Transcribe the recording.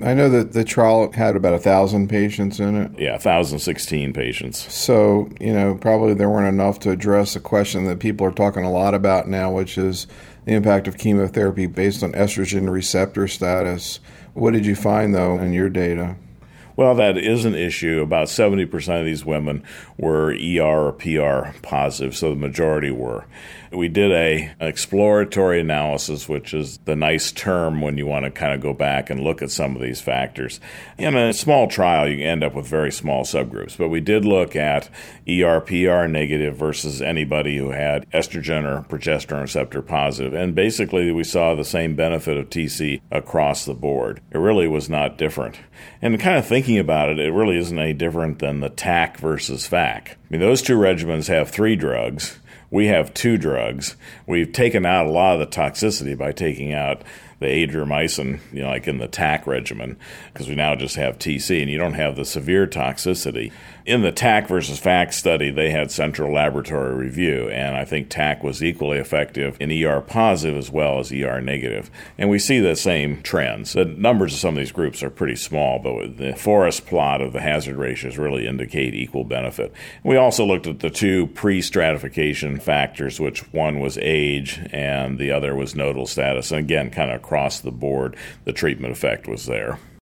I know that the trial had about 1,000 patients in it. Yeah, 1,016 patients. So, probably there weren't enough to address a question that people are talking a lot about now, which is the impact of chemotherapy based on estrogen receptor status. What did you find, though, in your data? Well, that is an issue. About 70% of these women were ER or PR positive, so the majority were. We did an exploratory analysis, which is the nice term when you want to kind of go back and look at some of these factors. In a small trial, you end up with very small subgroups, but we did look at ER, PR negative versus anybody who had estrogen or progesterone receptor positive, and basically we saw the same benefit of TC across the board. It really was not different. And kind of thinking about it, it really isn't any different than the TAC versus FAC. I mean, those two regimens have 3 drugs. We have 2 drugs. We've taken out a lot of the toxicity by taking out the adriamycin, like in the TAC regimen, because we now just have TC, and you don't have the severe toxicity. In the TAC versus FAC study, they had central laboratory review, and I think TAC was equally effective in ER positive as well as ER negative. And we see the same trends. The numbers of some of these groups are pretty small, but the forest plot of the hazard ratios really indicate equal benefit. We also looked at the 2 pre-stratification factors, which one was age and the other was nodal status. And again, kind of across the board, the treatment effect was there.